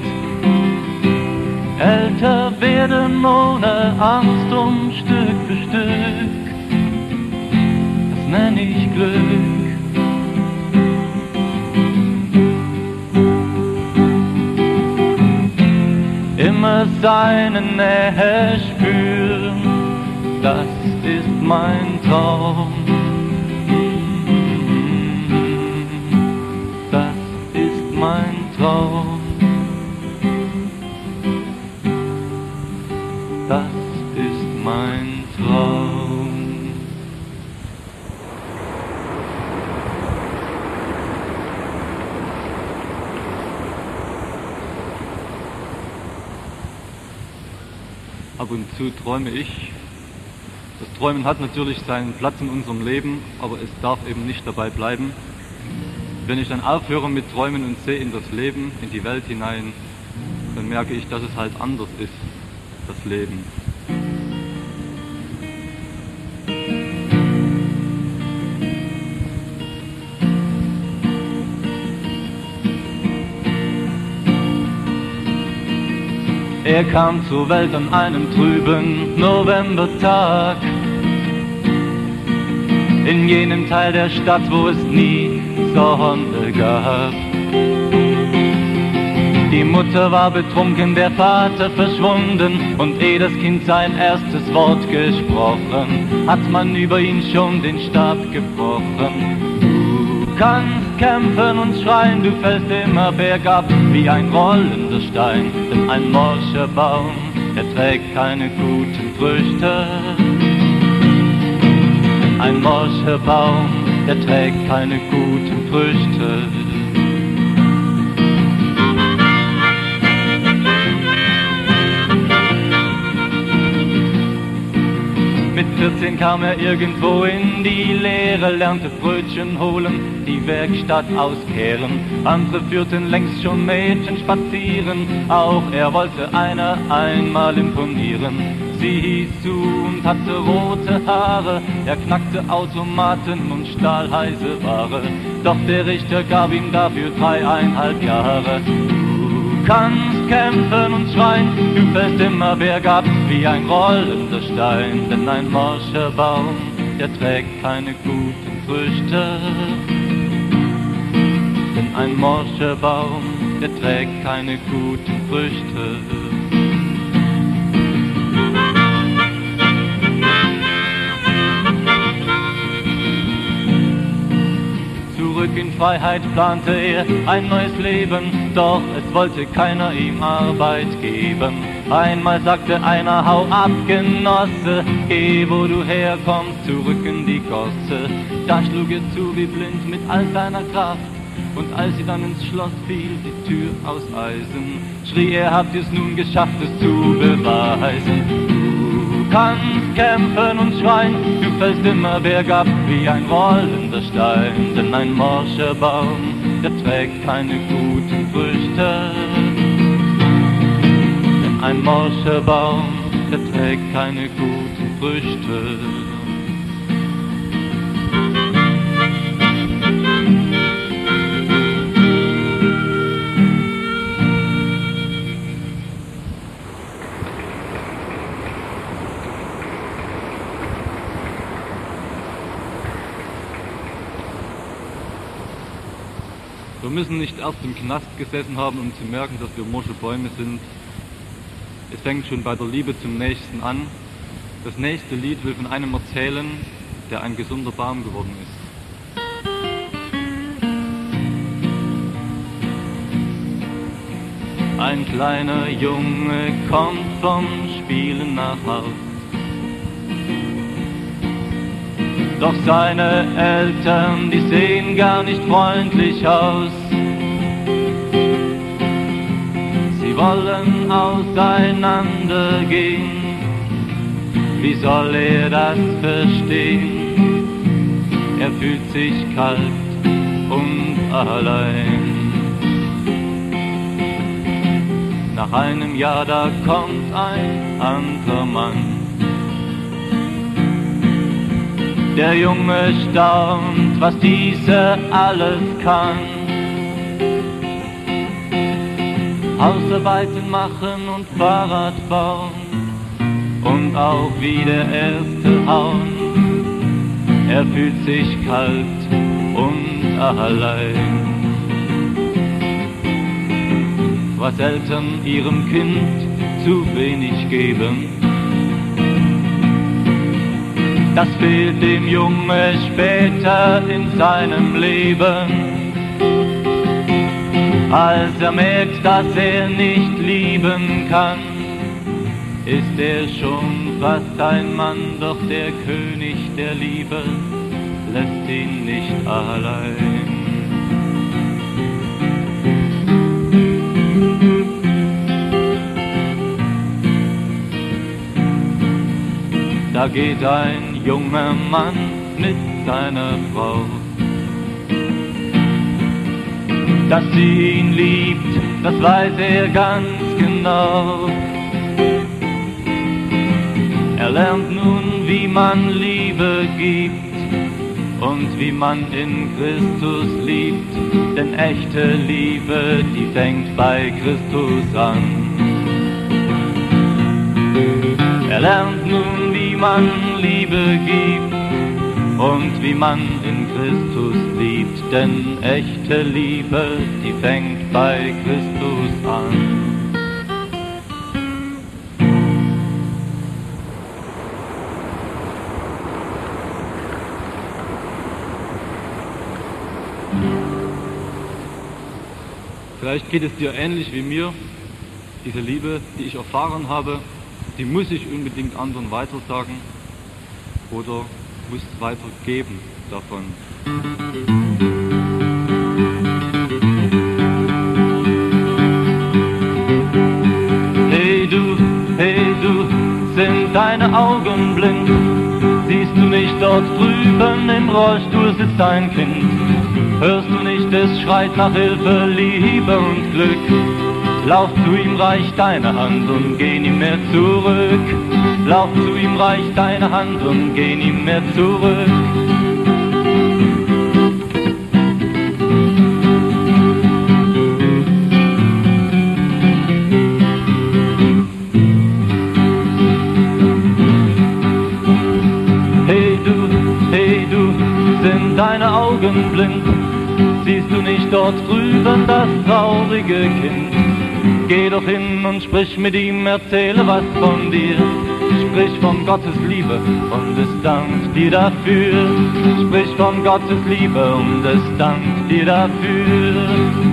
älter werden ohne Angst Stück für Stück, das nenn ich Glück. Immer seine Nähe spüren, das ist mein Traum. Das ist mein Traum. Das ist mein Traum. Ab und zu träume ich. Das Träumen hat natürlich seinen Platz in unserem Leben, aber es darf eben nicht dabei bleiben. Wenn ich dann aufhöre mit Träumen und sehe in das Leben, in die Welt hinein, dann merke ich, dass es halt anders ist, das Leben. Er kam zur Welt an einem trüben Novembertag, in jenem Teil der Stadt, wo es nie Sonne gab. Die Mutter war betrunken, der Vater verschwunden, und ehe das Kind sein erstes Wort gesprochen, hat man über ihn schon den Stab gebrochen. Du kannst kämpfen und schreien, du fällst immer bergab wie ein rollender Stein, denn ein morscher Baum, der trägt keine guten Früchte. Denn ein morscher Baum, der trägt keine guten Früchte. Mit 14 kam er irgendwo in die Lehre, lernte Brötchen holen, die Werkstatt auskehren. Andere führten längst schon Mädchen spazieren, auch er wollte einer einmal imponieren. Sie hieß Sue und hatte rote Haare, er knackte Automaten und stahl heiße Ware. Doch der Richter gab ihm dafür 3,5 Jahre. Du kannst kämpfen und schreien, du fällst immer bergab wie ein rollender Stein, denn ein morscher Baum, der trägt keine guten Früchte. Denn ein morscher Baum, der trägt keine guten Früchte. Zurück in Freiheit plante er ein neues Leben, doch es wollte keiner ihm Arbeit geben. Einmal sagte einer, hau ab, Genosse, geh, wo du herkommst, zurück in die Gosse. Da schlug er zu wie blind mit all seiner Kraft, und als sie dann ins Schloss fiel, die Tür aus Eisen, schrie er, habt ihr's nun geschafft, es zu beweisen. Du kannst kämpfen und schreien, du fällst immer bergab wie ein rollender Stein, denn ein morscher Baum, der trägt keine guten Früchte. Denn ein morscher Baum, der trägt keine guten Früchte. Wir müssen nicht erst im Knast gesessen haben, um zu merken, dass wir morsche Bäume sind. Es fängt schon bei der Liebe zum Nächsten an. Das nächste Lied will von einem erzählen, der ein gesunder Baum geworden ist. Ein kleiner Junge kommt vom Spielen nach Haus. Doch seine Eltern, die sehen gar nicht freundlich aus. Sie wollen auseinandergehen. Wie soll er das verstehen? Er fühlt sich kalt und allein. Nach einem Jahr, da kommt ein anderer Mann. Der Junge staunt, was dieser alles kann. Hausarbeiten machen und Fahrrad bauen und auch wie der Erste hauen. Er fühlt sich kalt und allein. Was Eltern ihrem Kind zu wenig geben, das fehlt dem Junge später in seinem Leben. Als er merkt, dass er nicht lieben kann, ist er schon fast ein Mann, doch der König der Liebe lässt ihn nicht allein. Da geht ein junger Mann mit seiner Frau. Dass sie ihn liebt, das weiß er ganz genau. Er lernt nun, wie man Liebe gibt und wie man in Christus liebt. Denn echte Liebe, die fängt bei Christus an. Er lernt nun, wie man Liebe gibt und wie man in Christus liebt, denn echte Liebe, die fängt bei Christus an. Vielleicht geht es dir ähnlich wie mir. Diese Liebe, die ich erfahren habe, die muss ich unbedingt anderen weitersagen oder muss weitergeben davon. Hey du, sind deine Augen blind? Siehst du nicht, dort drüben im Rollstuhl sitzt ein Kind? Hörst du nicht, es schreit nach Hilfe, Liebe und Glück? Lauf zu ihm, reich deine Hand und geh nie mehr zurück. Lauf zu ihm, reich deine Hand und geh nie mehr zurück. Hey du, sind deine Augen blind? Siehst du nicht dort drüben das traurige Kind? Geh doch hin und sprich mit ihm, erzähle was von dir. Sprich von Gottes Liebe und es dankt dir dafür. Sprich von Gottes Liebe und es dankt dir dafür.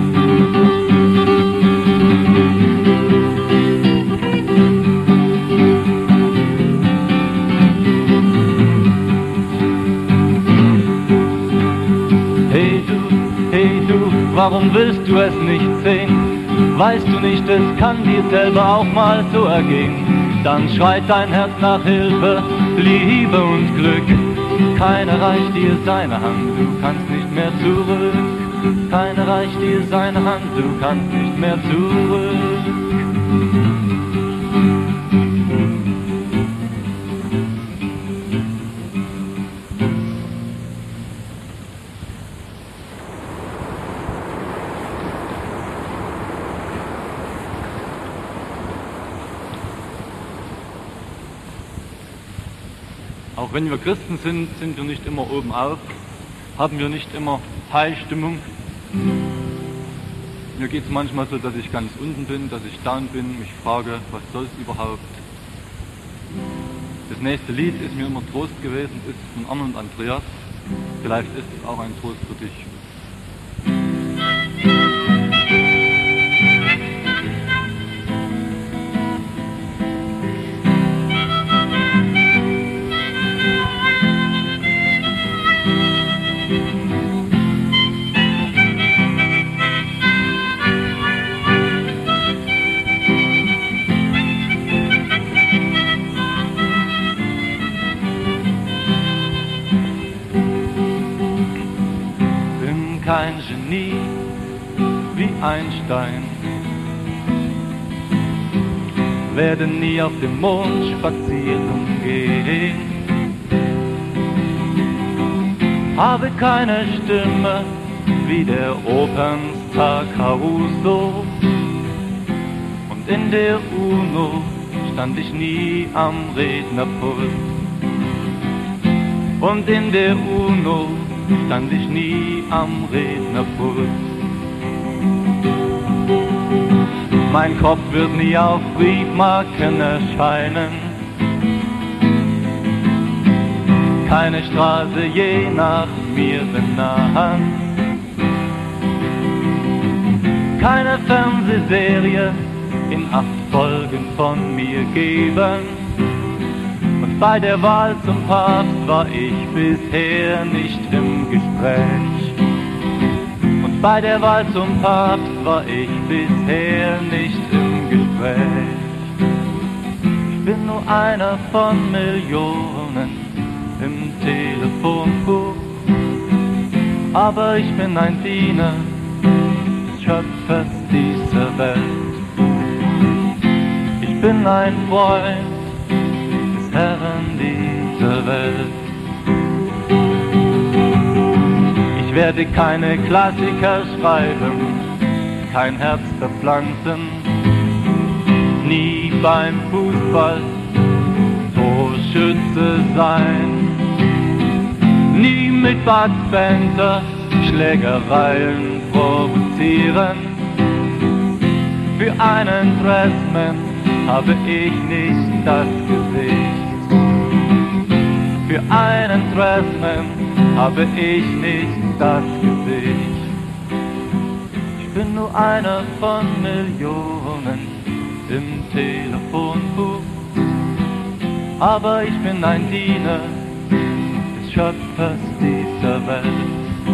Hey du, warum willst du es nicht sehen? Weißt du nicht, es kann dir selber auch mal so ergehen. Dann schreit dein Herz nach Hilfe, Liebe und Glück. Keiner reicht dir seine Hand, du kannst nicht mehr zurück. Keiner reicht dir seine Hand, du kannst nicht mehr zurück. Auch wenn wir Christen sind, sind wir nicht immer oben auf, haben wir nicht immer High-Stimmung. Mir geht es manchmal so, dass ich ganz unten bin, dass ich down bin, mich frage, was soll es überhaupt? Das nächste Lied ist mir immer Trost gewesen, ist von Arne und Andreas. Vielleicht ist es auch ein Trost für dich. Kein Genie wie Einstein, werde nie auf dem Mond spazieren gehen, habe keine Stimme wie der Opernstar Caruso, und in der UNO stand ich nie am Rednerpult, und in der UNO stand ich nie am Rednerpult. Mein Kopf wird nie auf Briefmarken erscheinen, keine Straße je nach mir benahen, keine Fernsehserie in 8 Folgen von mir geben. Und bei der Wahl zum Papst war ich bisher nicht im Gespräch. Und bei der Wahl zum Papst war ich bisher nicht im Gespräch. Ich bin nur einer von Millionen im Telefonbuch, aber ich bin ein Diener des Schöpfers dieser Welt. Ich bin ein Freund des Herren dieser Welt. Ich werde keine Klassiker schreiben, kein Herz verpflanzen, nie beim Fußball Torschütze sein, nie mit Bud Spencer Schlägereien provozieren. Für einen Dressman habe ich nicht das Gesicht. Für einen Dressman habe ich nicht das Gesicht. Ich bin nur einer von Millionen im Telefonbuch, aber ich bin ein Diener des Schöpfers dieser Welt.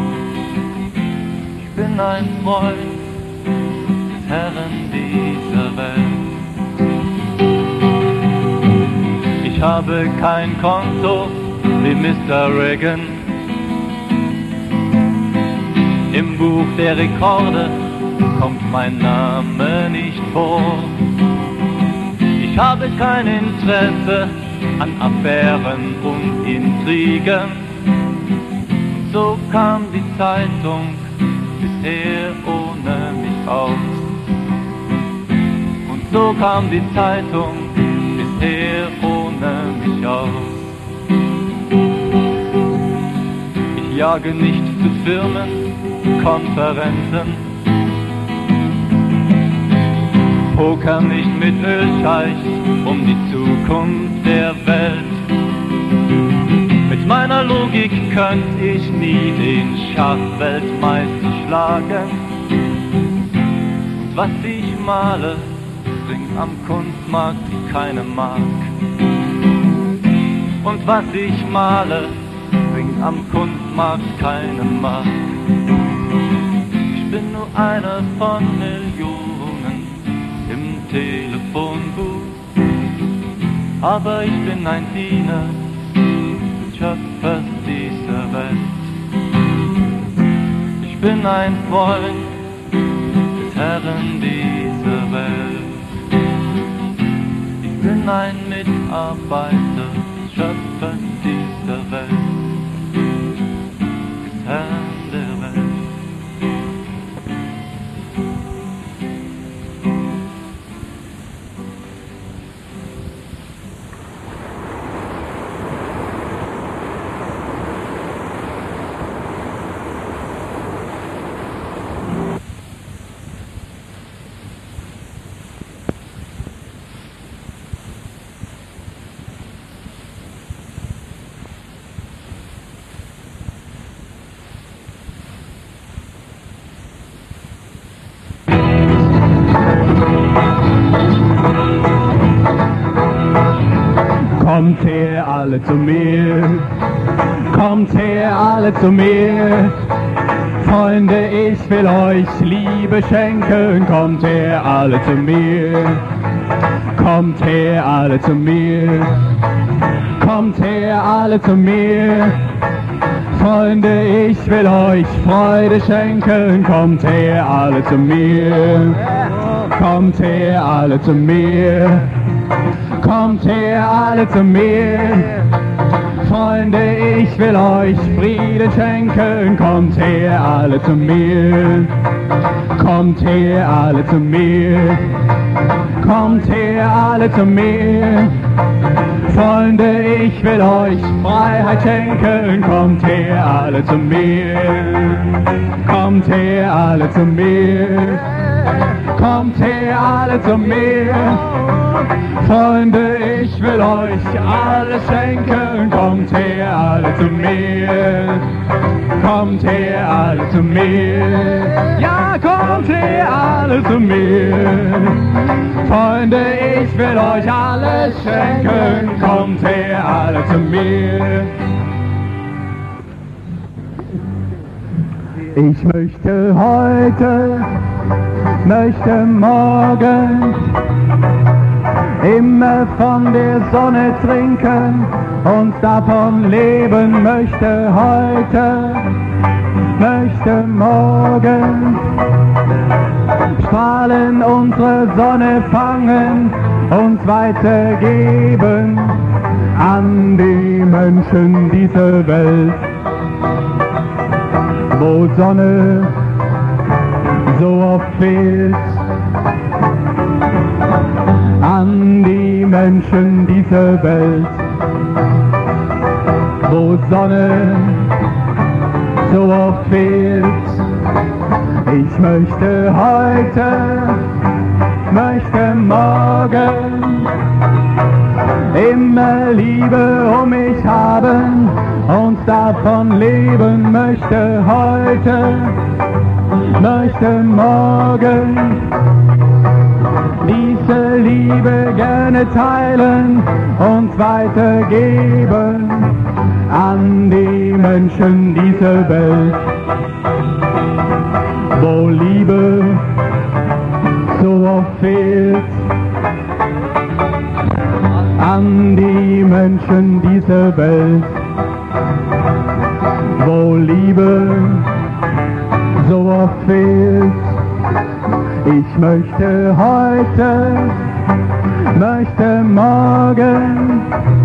Ich bin ein Freund des Herren dieser Welt. Ich habe kein Konto wie Mr. Reagan. Im Buch der Rekorde kommt mein Name nicht vor. Ich habe kein Interesse an Affären und Intrigen. Und so kam die Zeitung bisher ohne mich aus. Und so kam die Zeitung bisher ohne mich aus. Ich jage nicht zu Firmen, Konferenzen, poker nicht mit Ölscheichs um die Zukunft der Welt. Mit meiner Logik könnte ich nie den Schachweltmeister schlagen. Und was ich male, bringt am Kunstmarkt keiner mag. Und was ich male, bringt am Kunstmarkt keiner mag. Ich bin nur einer von Millionen im Telefonbuch, aber ich bin ein Diener des Schöpfers dieser Welt. Ich bin ein Freund des Herren dieser Welt. Ich bin ein Mitarbeiter des Schöpfers dieser Welt, des Herrn der Welt. alle zu mir. Kommt her, alle zu mir. Freunde, ich will euch Liebe schenken. Kommt her, alle zu mir. Kommt her, alle zu mir. Kommt her, alle zu mir. Freunde, ich will euch Freude schenken. Kommt her, alle zu mir. Kommt her, alle zu mir. Kommt her, alle zu mir. Freunde, ich will euch Frieden schenken. Kommt her, alle zu mir. Kommt her, alle zu mir. Kommt her, alle zu mir. Freunde, ich will euch Freiheit schenken. Kommt her, alle zu mir. Kommt her, alle zu mir. Kommt her, alle zu mir. Freunde, ich will euch alles schenken. Kommt her, alle zu mir. Kommt her, alle zu mir. Ja, kommt her, alle zu mir. Freunde, ich will euch alles schenken. Kommt her, alle zu mir. Ich möchte heute, möchte morgen immer von der Sonne trinken und davon leben. Möchte heute, möchte morgen Strahlen unsere Sonne fangen und weitergeben an die Menschen dieser Welt, wo Sonne so oft fehlt. An die Menschen dieser Welt, wo Sonne so oft fehlt. Ich möchte heute, möchte morgen immer Liebe um mich haben und davon leben. Möchte heute, möchte morgen diese Liebe gerne teilen und weitergeben an die Menschen dieser Welt, wo Liebe so oft fehlt. An die Menschen dieser Welt, wo Liebe so oft fehlt. Ich möchte heute, möchte morgen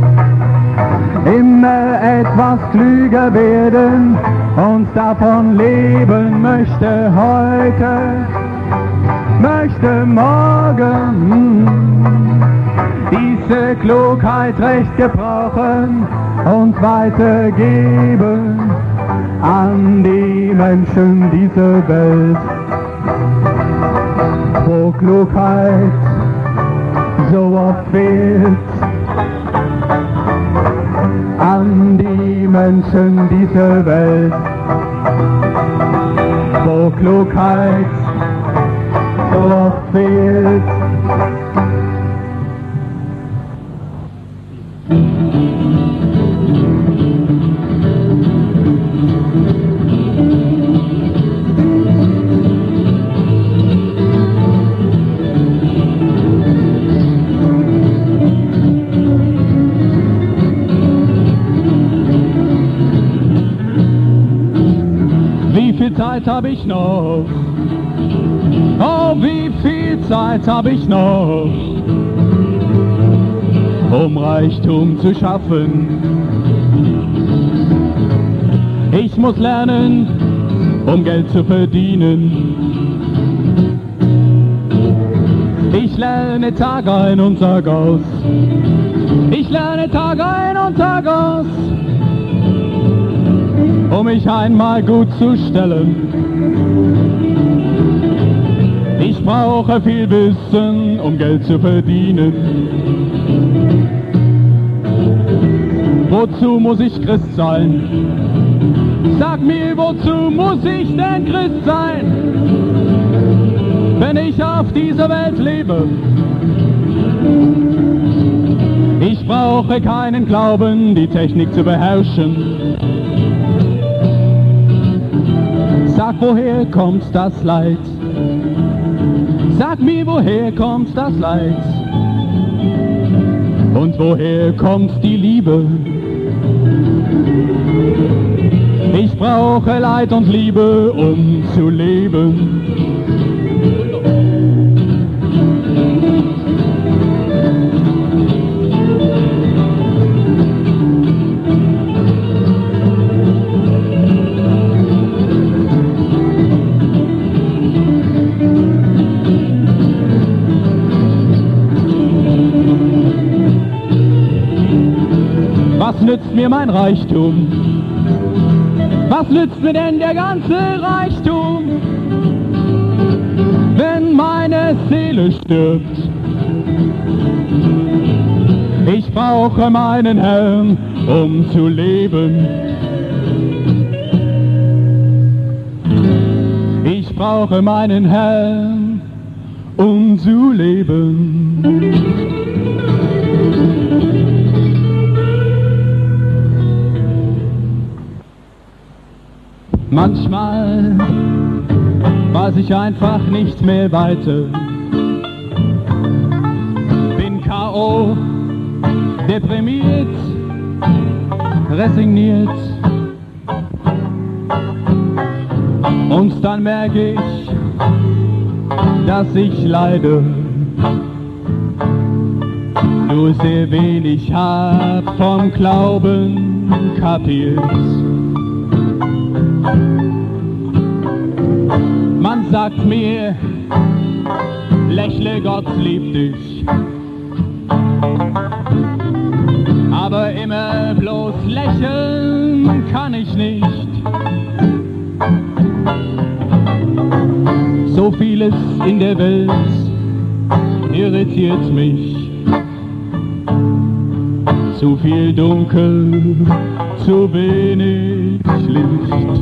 immer etwas klüger werden und davon leben. Möchte heute, möchte morgen diese Klugheit recht gebrauchen und weitergeben an die Menschen dieser Welt, wo Klugheit so oft fehlt. An die Menschen dieser Welt, wo Klugheit so oft fehlt. Zeit habe ich noch? Oh, wie viel Zeit habe ich noch, um Reichtum zu schaffen? Ich muss lernen, um Geld zu verdienen. Ich lerne Tag ein und Tag aus. Ich lerne Tag ein und Tag aus, um mich einmal gut zu stellen. Ich brauche viel Wissen, um Geld zu verdienen. Wozu muss ich Christ sein? Sag mir, wozu muss ich denn Christ sein, wenn ich auf dieser Welt lebe? Ich brauche keinen Glauben, die Technik zu beherrschen. Sag, woher kommt das Leid? Sag mir, woher kommt das Leid? Und woher kommt die Liebe? Ich brauche Leid und Liebe, um zu leben. Was nützt mir mein Reichtum? Was nützt mir denn der ganze Reichtum, wenn meine Seele stirbt? Ich brauche meinen Herrn, um zu leben. Ich brauche meinen Herrn, um zu leben. Manchmal weiß ich einfach nicht mehr weiter. Bin K.O., deprimiert, resigniert. Und dann merke ich, dass ich leide. Nur sehr wenig hab vom Glauben kapiert. Man sagt mir, lächle, Gott liebt dich. Aber immer bloß lächeln kann ich nicht. So vieles in der Welt irritiert mich. Zu viel Dunkel, zu wenig Licht.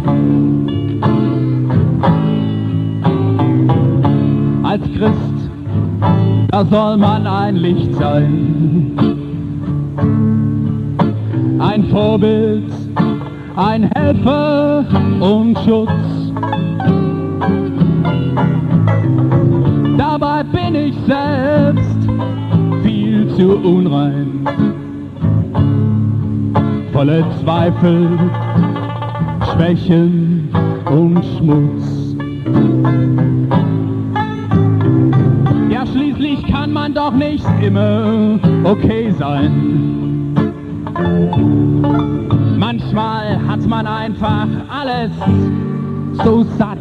Als Christ, da soll man ein Licht sein, ein Vorbild, ein Helfer und Schutz. Dabei bin ich selbst viel zu unrein, voller Zweifel, Schwächen und Schmutz. Ja, schließlich kann man doch nicht immer okay sein. Manchmal hat man einfach alles so satt.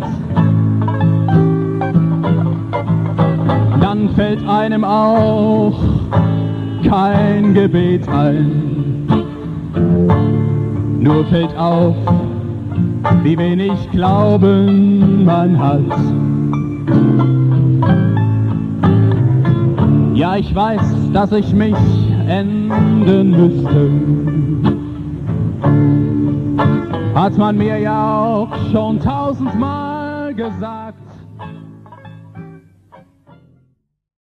Dann fällt einem auch kein Gebet ein. Nur fällt auf, wie wenig Glauben man hat. Ja, ich weiß, dass ich mich ändern müsste. Hat man mir ja auch schon 1000-mal gesagt.